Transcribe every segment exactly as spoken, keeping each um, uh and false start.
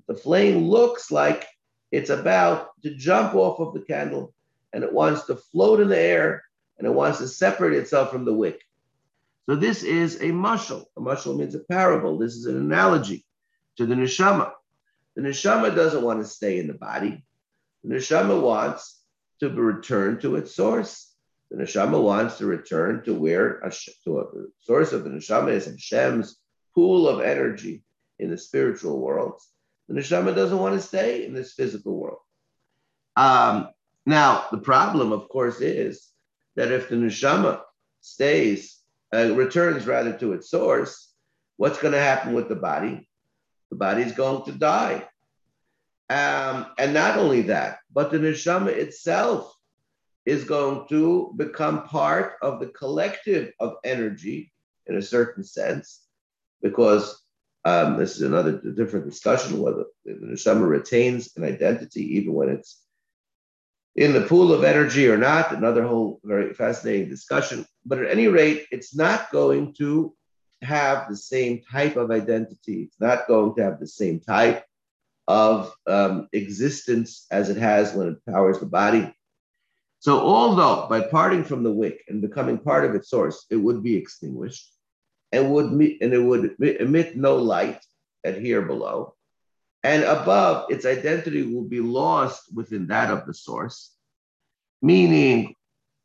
The flame looks like it's about to jump off of the candle and it wants to float in the air and it wants to separate itself from the wick. So this is a mashal. A mashal means a parable. This is an analogy to the neshama. The neshama doesn't want to stay in the body. The neshama wants to return to its source. The neshama wants to return to where a, to a the source of the neshama is Hashem's pool of energy in the spiritual world. The neshama doesn't want to stay in this physical world. Um, now, the problem, of course, is that if the neshama stays, uh, returns rather to its source, what's going to happen with the body? The body is going to die. Um, and not only that, but the neshama itself is going to become part of the collective of energy in a certain sense, because um, this is another different discussion, whether the neshama retains an identity even when it's in the pool of energy or not, another whole very fascinating discussion. But at any rate, it's not going to have the same type of identity. It's not going to have the same type of um, existence as it has when it powers the body. So although by parting from the wick and becoming part of its source, it would be extinguished and would meet, and it would emit no light at here below, and above, its identity will be lost within that of the source, meaning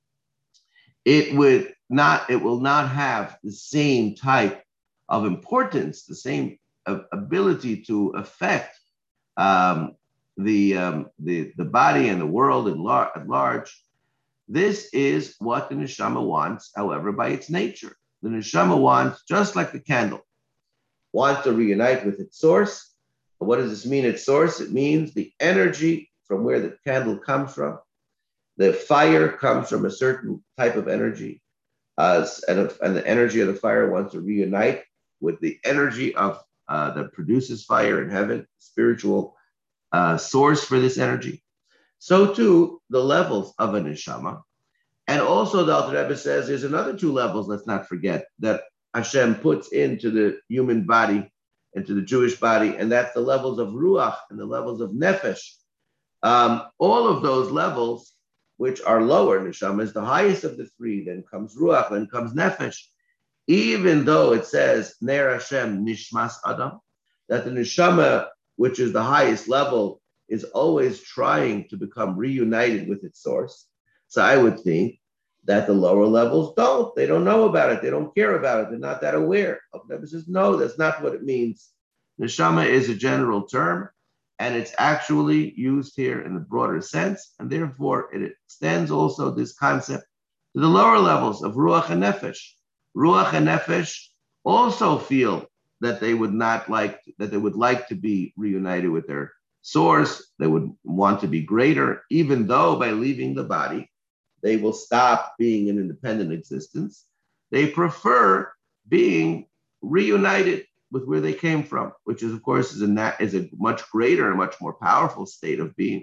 it would not, it will not have the same type of importance, the same ability to affect um, the, um, the, the body and the world at, lar- at large. This is what the neshama wants, however, by its nature. The neshama wants, just like the candle, wants to reunite with its source. And what does this mean, its source? It means the energy from where the candle comes from. The fire comes from a certain type of energy, uh, and, and the energy of the fire wants to reunite with the energy of uh, that produces fire in heaven, spiritual uh, source for this energy. So too, the levels of a neshama. And also the Alter Rebbe says there's another two levels, let's not forget, that Hashem puts into the human body, into the Jewish body, and that's the levels of Ruach and the levels of Nefesh. Um, all of those levels, which are lower, neshama is the highest of the three, then comes Ruach, then comes Nefesh. Even though it says, Ner Hashem Nishmas Adam, that the neshama, which is the highest level, is always trying to become reunited with its source. So I would think that the lower levels don't. They don't know about it. They don't care about it. They're not that aware. Alter says, no, that's not what it means. Neshama is a general term, and it's actually used here in the broader sense, and therefore it extends also this concept to the lower levels of Ruach and Nefesh. Ruach and Nefesh also feel that they would not like, that they would like to be reunited with their source. They would want to be greater, even though by leaving the body, they will stop being an independent existence. They prefer being reunited with where they came from, which is, of course, is a, is a much greater and much more powerful state of being.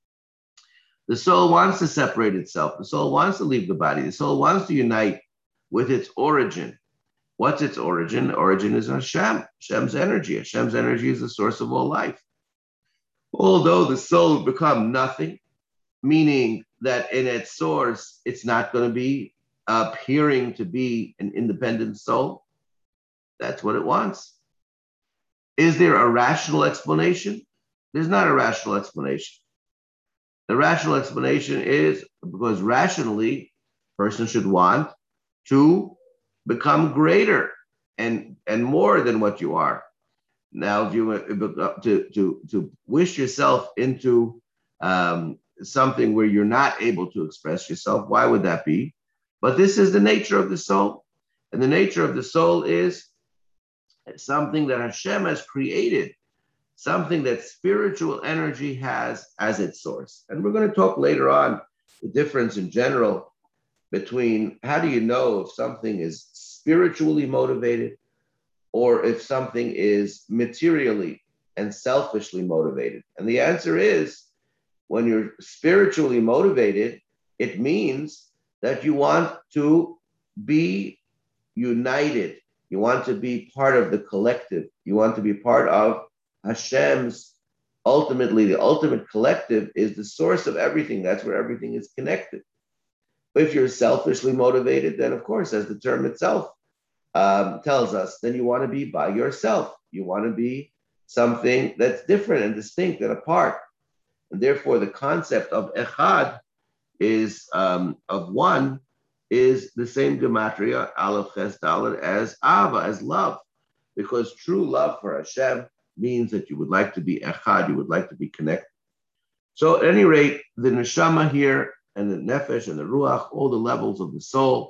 The soul wants to separate itself. The soul wants to leave the body. The soul wants to unite with its origin. What's its origin? The origin is Hashem, Hashem's energy. Hashem's energy is the source of all life. Although the soul become nothing, meaning that in its source, it's not going to be appearing to be an independent soul. That's what it wants. Is there a rational explanation? There's not a rational explanation. The rational explanation is because rationally, a person should want to become greater and, and more than what you are. Now, if you to, to, to wish yourself into um, something where you're not able to express yourself, why would that be? But this is the nature of the soul. And the nature of the soul is something that Hashem has created, something that spiritual energy has as its source. And we're going to talk later on the difference in general between how do you know if something is spiritually motivated or if something is materially and selfishly motivated. And the answer is, when you're spiritually motivated, it means that you want to be united. You want to be part of the collective. You want to be part of Hashem's ultimately, the ultimate collective is the source of everything. That's where everything is connected. But if you're selfishly motivated, then of course, as the term itself um, tells us, then you want to be by yourself. You want to be something that's different and distinct and apart. And therefore, the concept of echad is um, of one is the same gematria, aleph ches dalet, as ava, as love, because true love for Hashem means that you would like to be echad, you would like to be connected. So at any rate, the neshama here and the nefesh and the ruach, all the levels of the soul,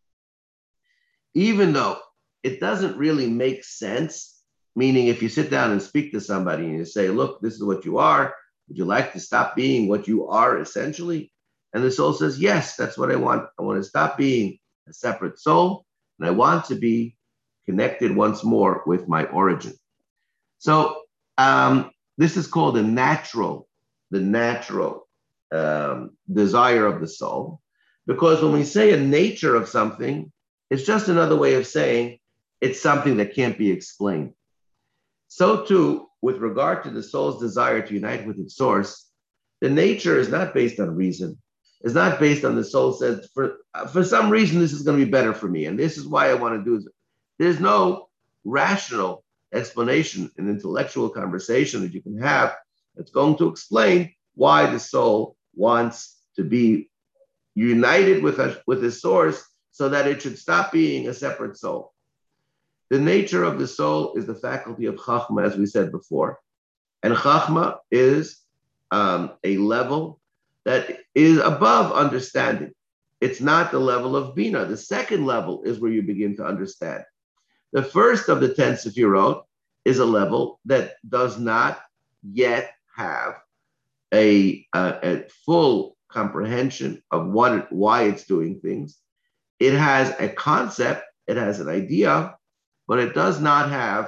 even though it doesn't really make sense, meaning if you sit down and speak to somebody and you say, look, this is what you are, would you like to stop being what you are essentially? And the soul says, yes, that's what I want. I want to stop being a separate soul, and I want to be connected once more with my origin. So um, this is called the natural, the natural um, desire of the soul, because when we say a nature of something, it's just another way of saying it's something that can't be explained. So too, with regard to the soul's desire to unite with its source, the nature is not based on reason. It's not based on the soul says, for, for some reason, this is going to be better for me, and this is why I want to do it. There's no rational explanation, an intellectual conversation that you can have that's going to explain why the soul wants to be united with, a, with its source so that it should stop being a separate soul. The nature of the soul is the faculty of Chachma, as we said before. And Chachma is um, a level that is above understanding. It's not the level of Bina. The second level is where you begin to understand. The first of the ten Sefirot is a level that does not yet have a, a, a full comprehension of what it, why it's doing things. It has a concept, it has an idea, but it does not have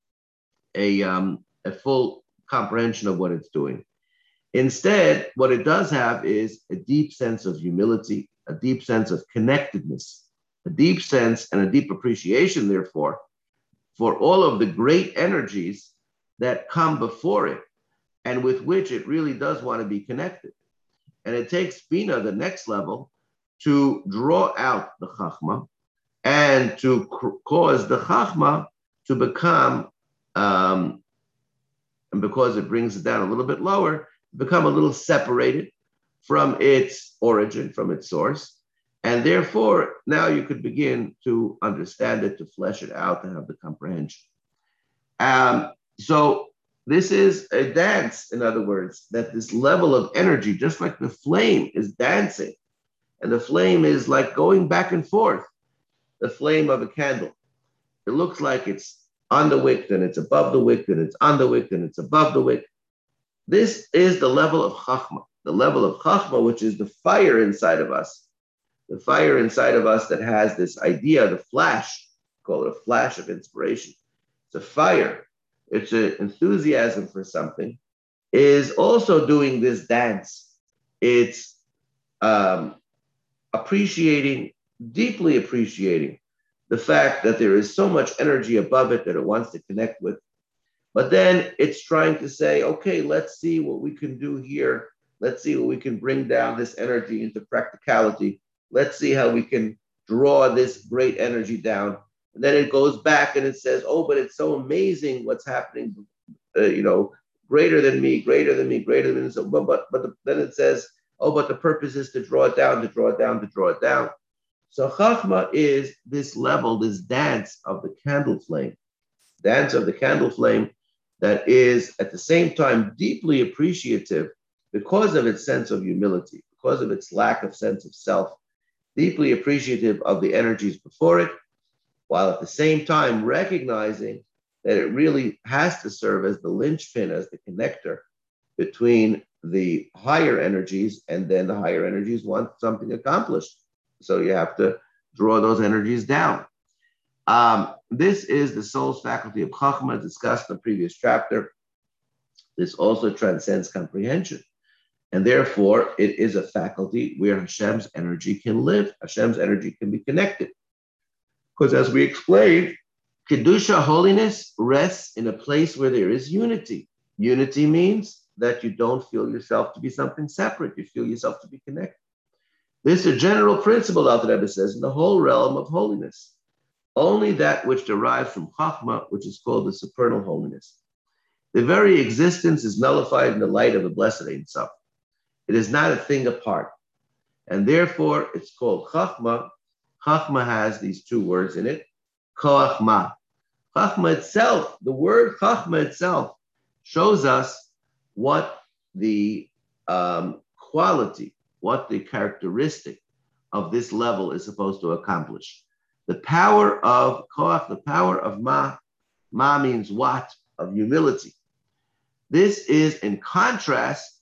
a, um, a full comprehension of what it's doing. Instead, what it does have is a deep sense of humility, a deep sense of connectedness, a deep sense and a deep appreciation, therefore, for all of the great energies that come before it and with which it really does want to be connected. And it takes Bina, the next level, to draw out the Chachma and to cr- cause the Chachma to become, um, and because it brings it down a little bit lower, become a little separated from its origin, from its source. And therefore, now you could begin to understand it, to flesh it out, to have the comprehension. Um, so this is a dance, in other words, that this level of energy, just like the flame is dancing, and the flame is like going back and forth, the flame of a candle. It looks like it's on the wick, then it's above the wick, then it's on the wick, then it's above the wick. This is the level of Chachma, the level of Chachma, which is the fire inside of us, the fire inside of us that has this idea, the flash, call it a flash of inspiration. It's a fire. It's an enthusiasm for something, is also doing this dance. It's um, appreciating, deeply appreciating the fact that there is so much energy above it that it wants to connect with. But then it's trying to say, okay, let's see what we can do here. Let's see what we can bring down this energy into practicality. Let's see how we can draw this great energy down. And then it goes back and it says, oh, but it's so amazing what's happening, uh, you know, greater than me, greater than me, greater than me. So, but, but, but the, then it says, oh, but the purpose is to draw it down, to draw it down, to draw it down. So Chachma is this level, this dance of the candle flame, dance of the candle flame that is at the same time deeply appreciative because of its sense of humility, because of its lack of sense of self, deeply appreciative of the energies before it, while at the same time recognizing that it really has to serve as the linchpin, as the connector between the higher energies, and then the higher energies want something accomplished. So you have to draw those energies down. Um, this is the soul's faculty of Chachma, discussed in the previous chapter. This also transcends comprehension. And therefore, it is a faculty where Hashem's energy can live. Hashem's energy can be connected. Because as we explained, Kedusha, holiness, rests in a place where there is unity, Unity means that you don't feel yourself to be something separate. You feel yourself to be connected. This is a general principle, Alter Rebbe says, in the whole realm of holiness. Only that which derives from Chachma, which is called the supernal holiness. The very existence is nullified in the light of the blessed Ein Sof. It is not a thing apart. And therefore, it's called Chachma. Chachma has these two words in it, Koach Ma. Chachma itself, the word Chachma itself, shows us what the um, quality, what the characteristic of this level is supposed to accomplish. The power of Koach, the power of Ma, Ma means what? Of humility. This is in contrast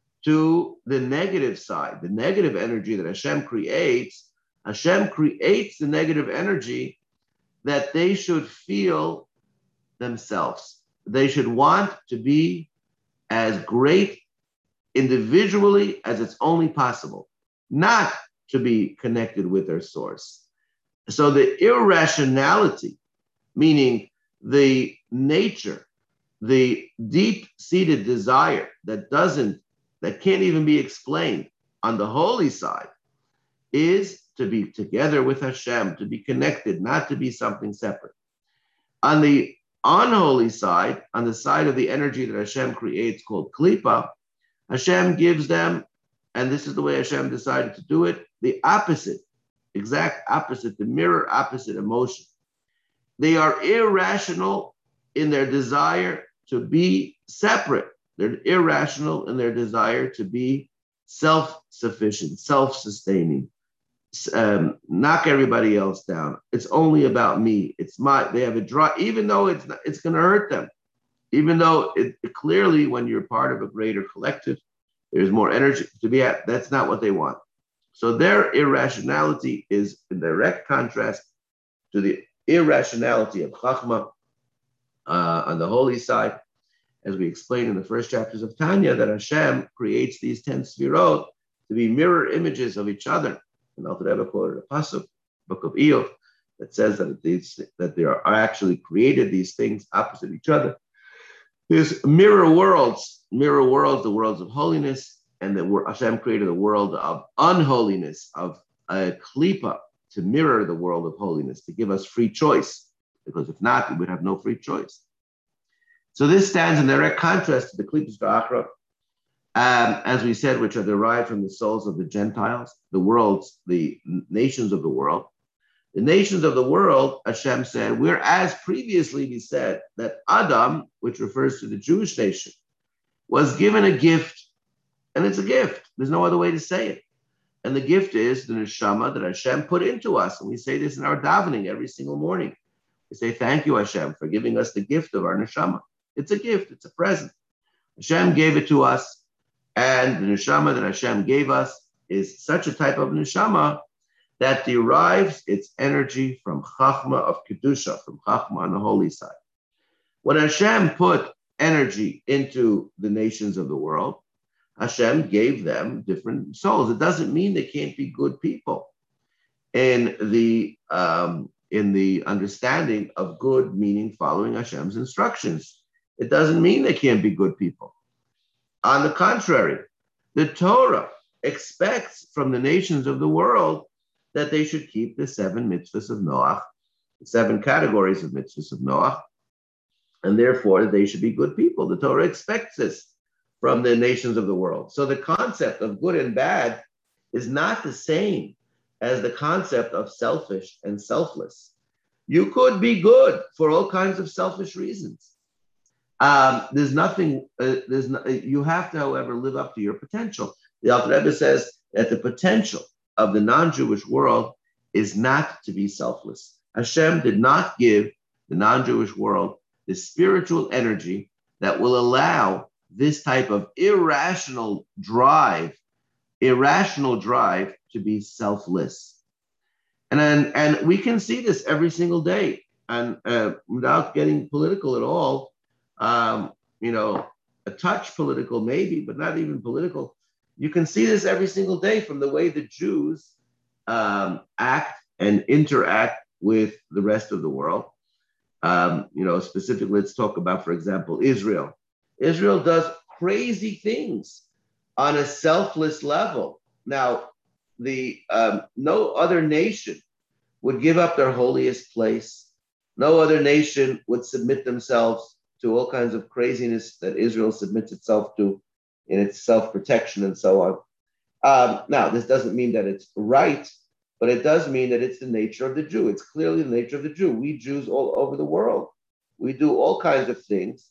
to the negative side, the negative energy that Hashem creates. Hashem creates the negative energy that they should feel themselves. They should want to be as great individually as it's only possible, not to be connected with their source. So the irrationality, meaning the nature, the deep-seated desire that doesn't, that can't even be explained on the holy side, is to be together with Hashem, to be connected, not to be something separate. On the unholy side, on the side of the energy that Hashem creates called Klipa, Hashem gives them, and this is the way Hashem decided to do it, the opposite, exact opposite, the mirror opposite emotion. They are irrational in their desire to be separate. They're irrational in their desire to be self-sufficient, self-sustaining, um, knock everybody else down. It's only about me. It's my, they have a draw, even though it's not, it's going to hurt them. Even though it, it clearly when you're part of a greater collective, there's more energy to be at, that's not what they want. So their irrationality is in direct contrast to the irrationality of Chachma uh, on the holy side, as we explained in the first chapters of Tanya, that Hashem creates these ten sfirot to be mirror images of each other. And Alter Rebbe quoted a pasuk, book of Iyov, that says that these that there are actually created these things opposite each other. There's mirror worlds, mirror worlds, the worlds of holiness, and that Hashem created a world of unholiness, of a klipa, to mirror the world of holiness, to give us free choice, because if not, we would have no free choice. So this stands in direct contrast to the klipas v'achra, um, as we said, which are derived from the souls of the Gentiles, the worlds, the nations of the world. The nations of the world, Hashem said, whereas previously we said that Adam, which refers to the Jewish nation, was given a gift, and it's a gift. There's no other way to say it. And the gift is the neshama that Hashem put into us. And we say this in our davening every single morning. We say, thank you, Hashem, for giving us the gift of our neshama. It's a gift. It's a present. Hashem gave it to us. And the neshama that Hashem gave us is such a type of neshama that derives its energy from Chachma of Kedusha, from Chachma on the holy side. When Hashem put energy into the nations of the world, Hashem gave them different souls. It doesn't mean they can't be good people in the um, in the understanding of good, meaning following Hashem's instructions. It doesn't mean they can't be good people. On the contrary, the Torah expects from the nations of the world that they should keep the seven mitzvahs of Noach, the seven categories of mitzvahs of Noach, and therefore they should be good people. The Torah expects this from the nations of the world. So the concept of good and bad is not the same as the concept of selfish and selfless. You could be good for all kinds of selfish reasons. Um, there's nothing, uh, there's no, you have to, however, live up to your potential. The Alter Rebbe says that the potential of the non-Jewish world is not to be selfless. Hashem did not give the non-Jewish world the spiritual energy that will allow this type of irrational drive, irrational drive to be selfless. And, and, and we can see this every single day. And uh, without getting political at all, um, you know, a touch political maybe, but not even political. You can see this every single day from the way the Jews um, act and interact with the rest of the world. Um, you know, specifically, let's talk about, for example, Israel. Israel does crazy things on a selfless level. Now, the um, no other nation would give up their holiest place. No other nation would submit themselves to all kinds of craziness that Israel submits itself to in its self-protection and so on. Um, now, this doesn't mean that it's right, but it does mean that it's the nature of the Jew. It's clearly the nature of the Jew. We Jews all over the world, we do all kinds of things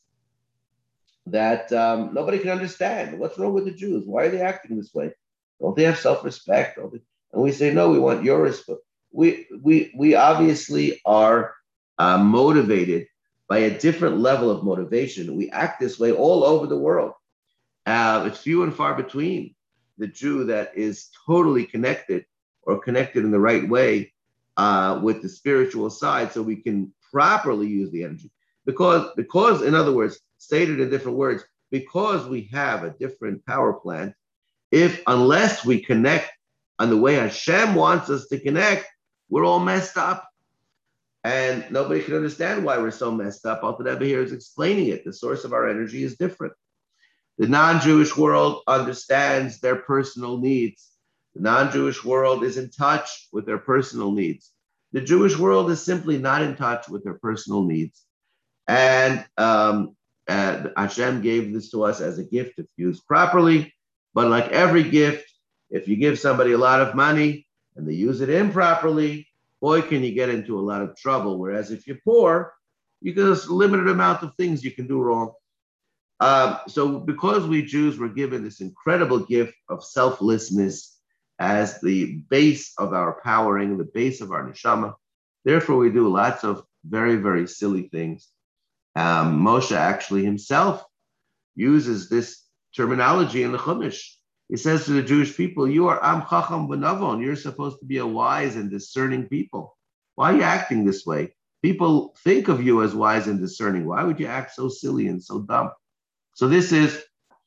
that um, nobody can understand. What's wrong with the Jews? Why are they acting this way? Don't they have self-respect? Don't they? And we say, no, we want your respect. We we we obviously are uh, motivated by a different level of motivation. We act this way all over the world. Uh, it's few and far between the Jew that is totally connected or connected in the right way uh, with the spiritual side, so we can properly use the energy. Because, because, in other words, stated in different words, because we have a different power plant, if unless we connect on the way Hashem wants us to connect, we're all messed up. And nobody can understand why we're so messed up. Alter Rebbe here is explaining it. The source of our energy is different. The non-Jewish world understands their personal needs. The non-Jewish world is in touch with their personal needs. The Jewish world is simply not in touch with their personal needs. And um, uh, Hashem gave this to us as a gift if used properly. But like every gift, if you give somebody a lot of money and they use it improperly, boy, can you get into a lot of trouble. Whereas if you're poor, you get a limited amount of things you can do wrong. Um, so because we Jews were given this incredible gift of selflessness as the base of our powering, the base of our neshama, therefore we do lots of very, very silly things. Um, Moshe actually himself uses this terminology in the Chumash. He says to the Jewish people, you are Am Chacham V'Navon. You're supposed to be a wise and discerning people. Why are you acting this way? People think of you as wise and discerning. Why would you act so silly and so dumb? So this is,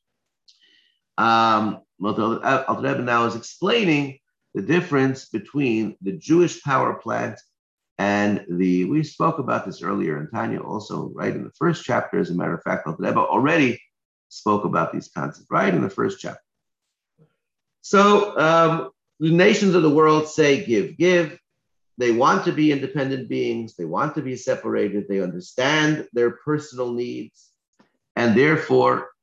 um, Alter Rebbe now is explaining the difference between the Jewish power plant and the, we spoke about this earlier in Tanya also, right? In the first chapter, as a matter of fact, Alter Rebbe already spoke about these concepts, right? In the first chapter. So um, the nations of the world say, give, give. They want to be independent beings. They want to be separated. They understand their personal needs. And therefore,